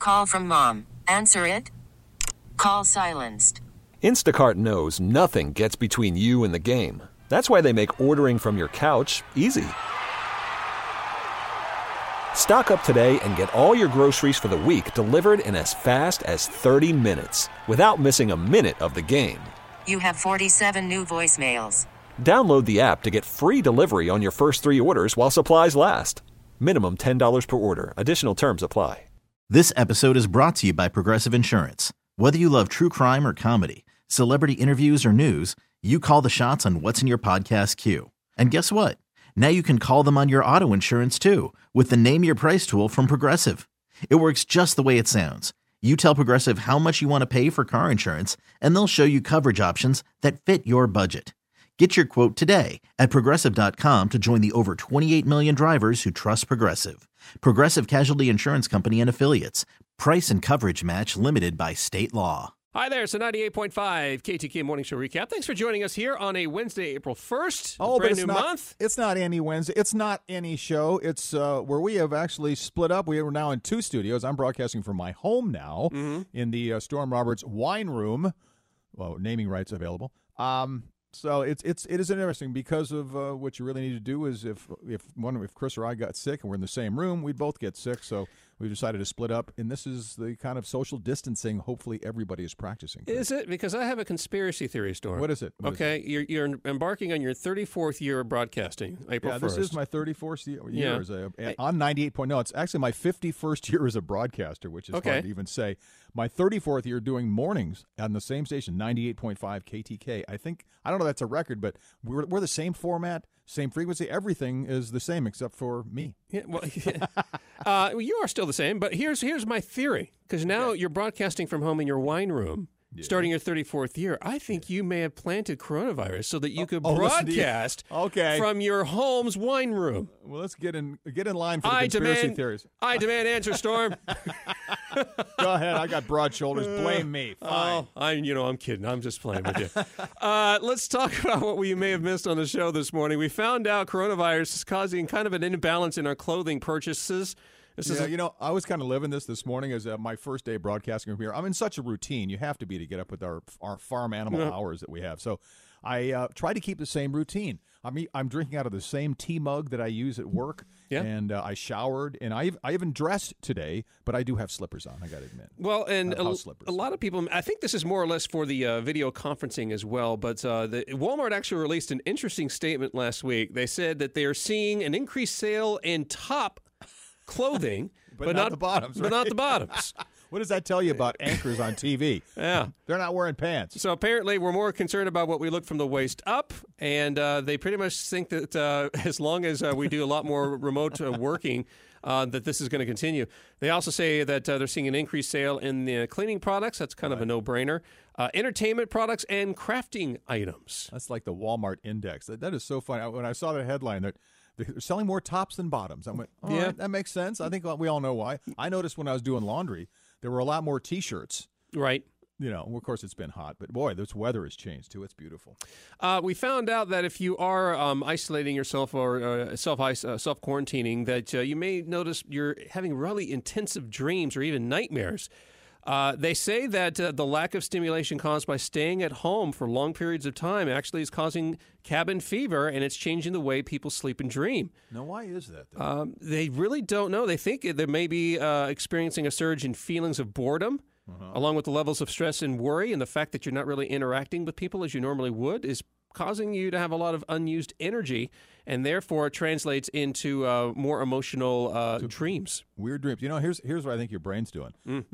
Call from mom. Answer it. Call silenced. Instacart knows nothing gets between you and the game. That's why they make ordering from your couch easy. Stock up today and get all your groceries for the week delivered in as fast as 30 minutes without missing a minute of the game. You have 47 new voicemails. Download the app to get free delivery on your first 3 orders while supplies last. Minimum $10 per order. Additional terms apply. This episode is brought to you by Progressive Insurance. Whether you love true crime or comedy, celebrity interviews or news, you call the shots on what's in your podcast queue. And guess what? Now you can call them on your auto insurance too with the Name Your Price tool from Progressive. It works just the way it sounds. You tell Progressive how much you want to pay for car insurance, and they'll show you coverage options that fit your budget. Get your quote today at Progressive.com to join the over 28 million drivers who trust Progressive. Progressive Casualty Insurance Company and Affiliates. Price and coverage match limited by state law. Hi there, it's a 98.5 KTK Morning Show Recap. Thanks for joining us here on a Wednesday, April 1st. Oh, brand but new month. It's not any Wednesday. It's not any show. It's where we have actually split up. We are now in 2 studios. I'm broadcasting from my home now in the Storm Roberts Wine Room. Well, naming rights available. So it is interesting because of what you really need to do is if Chris or I got sick and we're in the same room, we'd both get sick. So we decided to split up, and this is the kind of social distancing hopefully everybody is practicing. Is it? Because I have a conspiracy theory, Storm. What is it? You're embarking on your 34th year of broadcasting, April 1st. Yeah, this is my 34th year on 98. No, it's actually my 51st year as a broadcaster, which is hard to even say. My 34th year doing mornings on the same station, 98.5 KTK. I don't know if that's a record, but we're the same format, same frequency. Everything is the same except for me. Yeah, well, you are still the same, but here's my theory. Because now you're broadcasting from home in your wine room, starting your 34th year. I think you may have planted coronavirus so that you could broadcast from your home's wine room. Well, let's get in line for the conspiracy theories. I demand answer, Storm. Go ahead. I got broad shoulders. Blame me. Fine. I'm kidding. I'm just playing with you. Let's talk about what we may have missed on the show this morning. We found out coronavirus is causing kind of an imbalance in our clothing purchases. I was kind of living this morning as my first day broadcasting from here. I'm in such a routine. You have to be to get up with our farm animal hours that we have. So I try to keep the same routine. I'm drinking out of the same tea mug that I use at work, and I showered, and I even dressed today, but I do have slippers on, I got to admit. Well, and a lot of people, I think this is more or less for the video conferencing as well, but Walmart actually released an interesting statement last week. They said that they are seeing an increased sale in top clothing, but not the bottoms. But not the bottoms. What does that tell you about anchors on TV? Yeah. They're not wearing pants. So apparently we're more concerned about what we look from the waist up, and they pretty much think that as long as we do a lot more remote working, that this is going to continue. They also say that they're seeing an increased sale in the cleaning products. That's kind of a no-brainer. Entertainment products and crafting items. That's like the Walmart index. That is so funny. When I saw that headline that they're selling more tops than bottoms, I went, right, that makes sense. I think we all know why. I noticed when I was doing laundry, there were a lot more T-shirts. Right. Of course, it's been hot, but boy, this weather has changed too. It's beautiful. We found out that if you are isolating yourself or self-quarantining, that you may notice you're having really intensive dreams or even nightmares. They say that the lack of stimulation caused by staying at home for long periods of time actually is causing cabin fever, and it's changing the way people sleep and dream. Now, why is that? They really don't know. They think they may be experiencing a surge in feelings of boredom, along with the levels of stress and worry, and the fact that you're not really interacting with people as you normally would is causing you to have a lot of unused energy, and therefore it translates into more emotional dreams. Weird dreams. Here's what I think your brain's doing.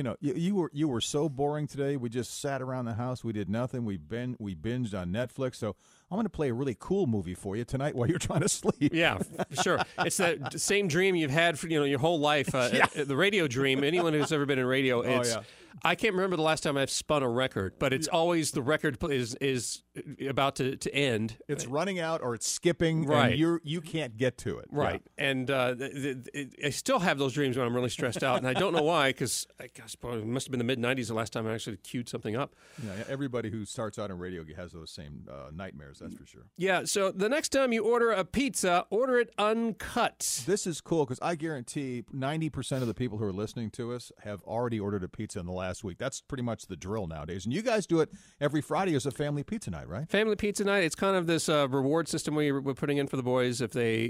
You were so boring today. We just sat around the house. We did nothing. We binged on Netflix. So I'm going to play a really cool movie for you tonight while you're trying to sleep. Yeah, sure. It's that same dream you've had for your whole life. The radio dream. Anyone who's ever been in radio, I can't remember the last time I've spun a record, but it's always the record is about to end. It's running out or it's skipping, right? And you can't get to it. Right, yeah. and I still have those dreams. dreams when I'm really stressed out, and I don't know why, because I guess it must have been the mid-'90s the last time I actually queued something up. Yeah, everybody who starts out in radio has those same nightmares, that's for sure. Yeah, so the next time you order a pizza, order it uncut. This is cool because I guarantee 90% of the people who are listening to us have already ordered a pizza in the last week. That's pretty much the drill nowadays. And you guys do it every Friday as a family pizza night, right? Family pizza night. It's kind of this reward system we're putting in for the boys. If they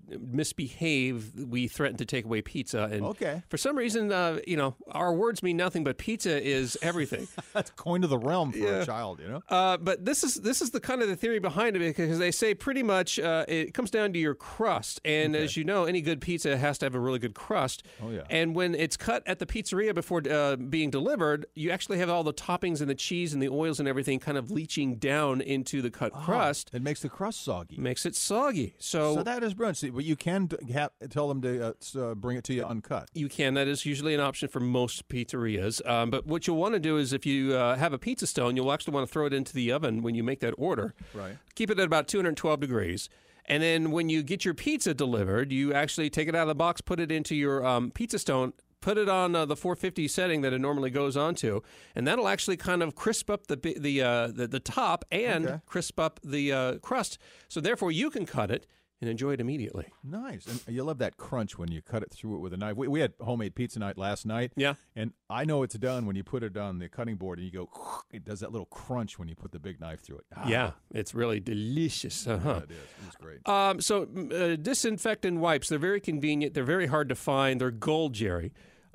misbehave, we threaten to take away pizza. And okay. For some reason, our words mean nothing, but pizza is everything. That's coin of the realm for a child, you know? But this is the kind of the theory behind it, because they say pretty much it comes down to your crust. And as you know, any good pizza has to have a really good crust. Oh, yeah. And when it's cut at the pizzeria before being delivered, you actually have all the toppings and the cheese and the oils and everything kind of leaching down into the cut crust. It makes the crust soggy. Makes it soggy. So that is brilliant. See, but you can tell them to bring it to you uncut. You can. That is usually an option for most pizzerias. But what you'll want to do is if you have a pizza stone, you'll actually want to throw it into the oven when you make that order. Right. Keep it at about 212 degrees. And then when you get your pizza delivered, you actually take it out of the box, put it into your pizza stone, put it on the 450 setting that it normally goes onto, and that'll actually kind of crisp up the top and crisp up the crust. So therefore, you can cut it and enjoy it immediately. Nice. And you love that crunch when you cut it through it with a knife. We had homemade pizza night last night. Yeah. And I know it's done when you put it on the cutting board and you go, it does that little crunch when you put the big knife through it. Yeah, it's really delicious. Yeah, it is. It's great. So disinfectant wipes, they're very convenient. They're very hard to find. They're gold, Jerry.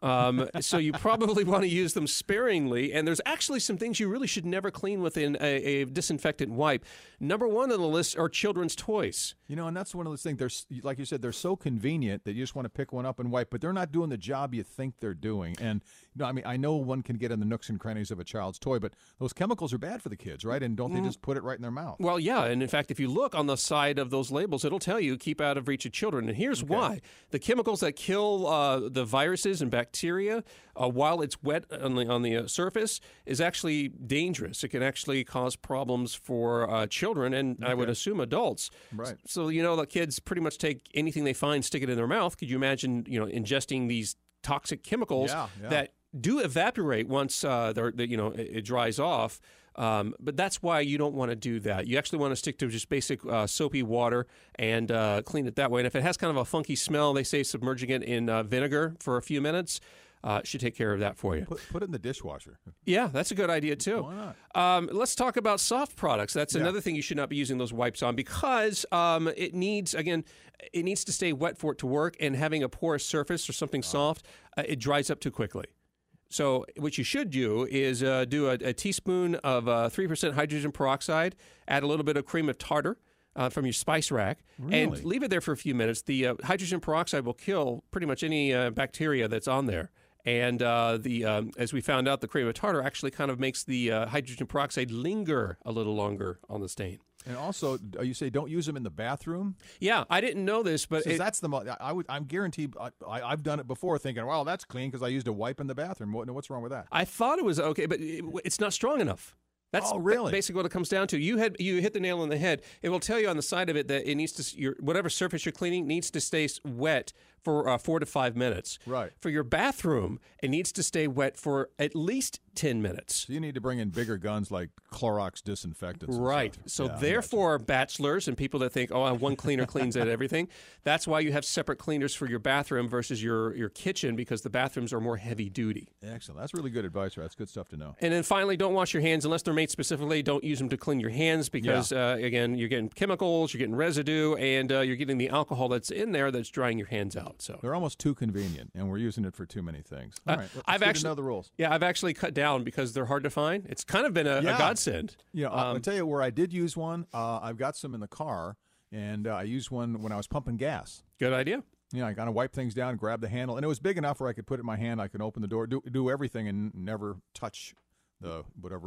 So you probably want to use them sparingly. And there's actually some things you really should never clean within a disinfectant wipe. Number one on the list are children's toys. And that's one of those things. They're, like you said, they're so convenient that you just want to pick one up and wipe, but they're not doing the job you think they're doing. And I know one can get in the nooks and crannies of a child's toy, but those chemicals are bad for the kids, right? And don't they just put it right in their mouth? Well, yeah. And in fact, if you look on the side of those labels, it'll tell you keep out of reach of children. And here's why. The chemicals that kill the viruses and bacteria while it's wet on the surface is actually dangerous. It can actually cause problems for children and I would assume adults. Right. So, the kids pretty much take anything they find, stick it in their mouth. Could you imagine, ingesting these toxic chemicals that do evaporate once it dries off? But that's why you don't want to do that. You actually want to stick to just basic soapy water and clean it that way. And if it has kind of a funky smell, they say submerging it in vinegar for a few minutes should take care of that for you. Put it in the dishwasher. Yeah, that's a good idea too. Why not? Let's talk about soft products. That's another thing you should not be using those wipes on because it needs to stay wet for it to work, and having a porous surface or something soft, it dries up too quickly. So what you should do is do a teaspoon of 3% hydrogen peroxide, add a little bit of cream of tartar from your spice rack, and leave it there for a few minutes. The hydrogen peroxide will kill pretty much any bacteria that's on there. And as we found out, the cream of tartar actually kind of makes the hydrogen peroxide linger a little longer on the stain. And also, you say don't use them in the bathroom? Yeah, I didn't know this, but that's I'm guaranteed. I've done it before, thinking, "Well, that's clean because I used a wipe in the bathroom." What's wrong with that? I thought it was okay, but it's not strong enough. That's really? Basically what it comes down to. You hit the nail on the head. It will tell you on the side of it that it needs to whatever surface you're cleaning needs to stay wet for 4 to 5 minutes. Right. For your bathroom, it needs to stay wet for at least 10 minutes. So you need to bring in bigger guns like Clorox disinfectants. Right. So therefore, bachelors and people that think, one cleaner cleans everything, that's why you have separate cleaners for your bathroom versus your kitchen, because the bathrooms are more heavy duty. Excellent. That's really good advice. That's good stuff to know. And then finally, don't wash your hands unless they're made specifically. Don't use them to clean your hands because, again, you're getting chemicals, you're getting residue, and you're getting the alcohol that's in there that's drying your hands out. So they're almost too convenient, and we're using it for too many things. All right, I've actually know the rules. Yeah, I've actually cut down because they're hard to find. It's kind of been a godsend. I'll tell you where I did use one. I've got some in the car, and I used one when I was pumping gas. Good idea. I kind of wipe things down, grab the handle, and it was big enough where I could put it in my hand. I could open the door, do everything, and never touch the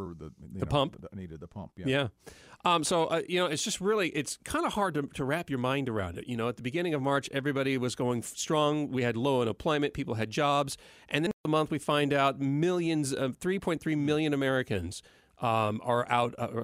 pump. Needed the pump. Yeah. It's just really, it's kind of hard to wrap your mind around it. At the beginning of March, everybody was going strong. We had low unemployment. People had jobs. And then the month we find out 3.3 million Americans are out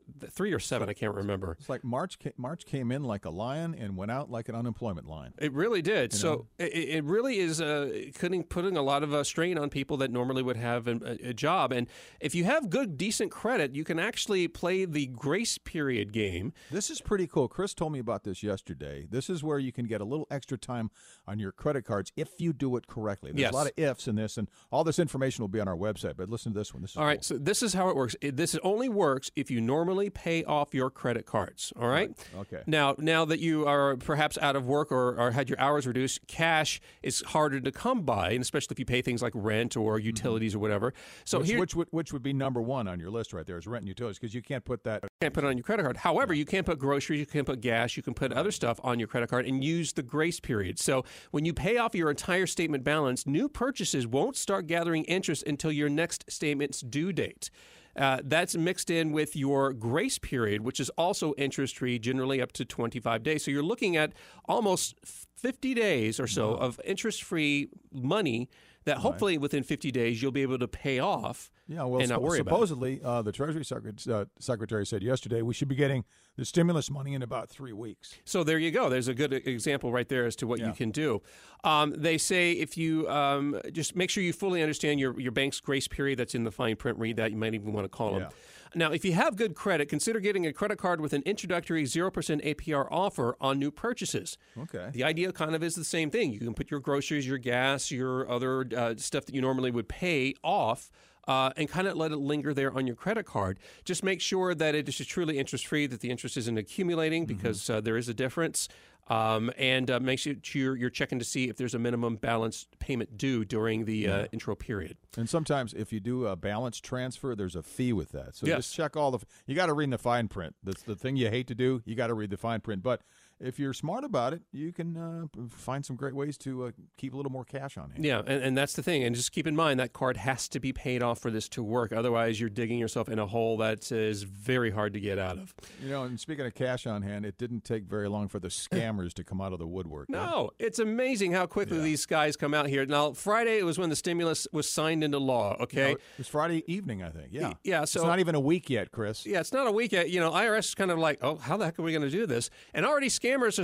3 or 7, I can't remember. It's like March came in like a lion and went out like an unemployment line. It really did. You So know? it really is putting a lot of strain on people that normally would have a job. And if you have good, decent credit, you can actually play the grace period game. This is pretty cool. Chris told me about this yesterday. This is where you can get a little extra time on your credit cards if you do it correctly. There's Yes. a lot of ifs in this, and all this information will be on our website. But listen to this one. This is All right, cool. so this is how it works. This only works if you normally pay off your credit cards. All right. Okay. Now that you are perhaps out of work or had your hours reduced, cash is harder to come by, and especially if you pay things like rent or utilities or whatever. So which would be number one on your list right there is rent and utilities, because you can't put that. can't put it on your credit card. However, you can put groceries, you can put gas, you can put other stuff on your credit card and use the grace period. So when you pay off your entire statement balance, new purchases won't start gathering interest until your next statement's due date. That's mixed in with your grace period, which is also interest-free, generally up to 25 days. So you're looking at almost 50 days or so of interest-free money that hopefully within 50 days you'll be able to pay off and not worry about it. supposedly, the Treasury Secretary said yesterday we should be getting the stimulus money in about 3 weeks. So there you go. There's a good example right there as to what you can do. They say if you just make sure you fully understand your bank's grace period. That's in the fine print. Read that. You might even want to call them. Now, if you have good credit, consider getting a credit card with an introductory 0% APR offer on new purchases. Okay. The idea kind of is the same thing. You can put your groceries, your gas, your other stuff that you normally would pay off and kind of let it linger there on your credit card. Just make sure that it is truly interest-free, that the interest isn't accumulating because there is a difference. And make sure you're checking to see if there's a minimum balance payment due during the intro period. And sometimes if you do a balance transfer, there's a fee with that. So Yes. just check all you got to read the fine print. That's the thing you hate to do. You got to read the fine print. But if you're smart about it, you can find some great ways to keep a little more cash on hand. Yeah, and that's the thing. And just keep in mind that card has to be paid off for this to work. Otherwise, you're digging yourself in a hole that is very hard to get out of. You know, and speaking of cash on hand, it didn't take very long for the scammers to come out of the woodwork. No, it's amazing how quickly these guys come out here. Now, Friday was when the stimulus was signed into law, okay? It was Friday evening, I think. Yeah. Yeah, it's so not even a week yet, Chris. Yeah, it's not a week yet. You know, IRS is kind of like, oh, how the heck are we going to do this? And already scammers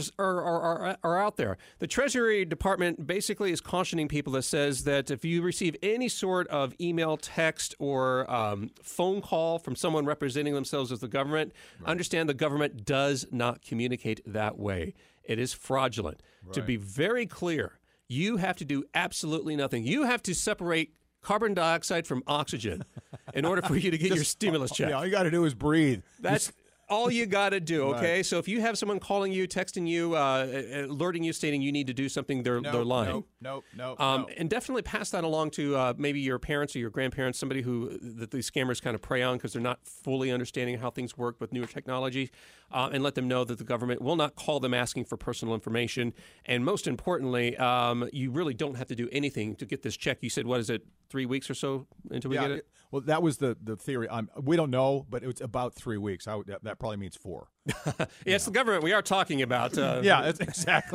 are out there. The Treasury Department basically is cautioning people that says that if you receive any sort of email, text, or phone call from someone representing themselves as the government, understand the government does not communicate that way. It is fraudulent. Right. To be very clear, you have to do absolutely nothing. You have to separate carbon dioxide from oxygen in order for you to get your stimulus check. Yeah, all you got to do is breathe. That's all you got to do, okay? Right. So if you have someone calling you, texting you, alerting you, stating you need to do something, they're lying. No. And definitely pass that along to maybe your parents or your grandparents, somebody that these scammers kind of prey on because they're not fully understanding how things work with newer technology, and let them know that the government will not call them asking for personal information. And most importantly, you really don't have to do anything to get this check. You said, what is it, 3 weeks or so until we get it? Well, that was the theory. We don't know, but it's about 3 weeks. That probably means 4. It's the government we are talking about. Yeah, that's exactly.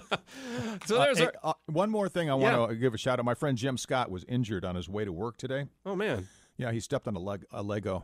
So there's one more thing I want to give a shout out. My friend Jim Scott was injured on his way to work today. Oh, man. Yeah, he stepped on a Lego.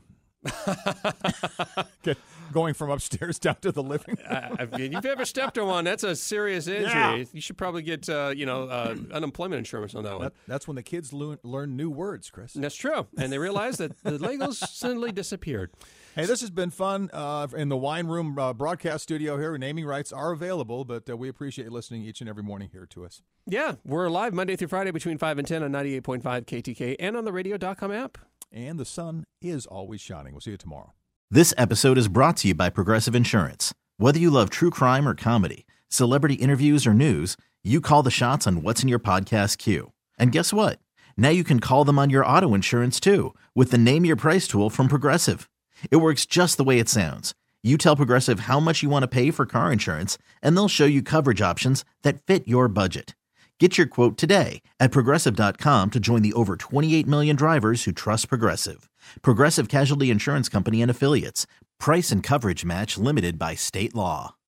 Going from upstairs down to the living room. If you've ever stepped on one, that's a serious injury. Yeah. You should probably get unemployment insurance on that one. That's when the kids learn new words, Chris. That's true. And they realize that the Legos suddenly disappeared. Hey, this has been fun in the Wine Room broadcast studio here. Naming rights are available, but we appreciate you listening each and every morning here to us. Yeah, we're live Monday through Friday between 5 and 10 on 98.5 KTK and on the radio.com app. And the sun is always shining. We'll see you tomorrow. This episode is brought to you by Progressive Insurance. Whether you love true crime or comedy, celebrity interviews or news, you call the shots on what's in your podcast queue. And guess what? Now you can call them on your auto insurance too with the Name Your Price tool from Progressive. It works just the way it sounds. You tell Progressive how much you want to pay for car insurance, and they'll show you coverage options that fit your budget. Get your quote today at Progressive.com to join the over 28 million drivers who trust Progressive. Progressive Casualty Insurance Company and Affiliates. Price and coverage match limited by state law.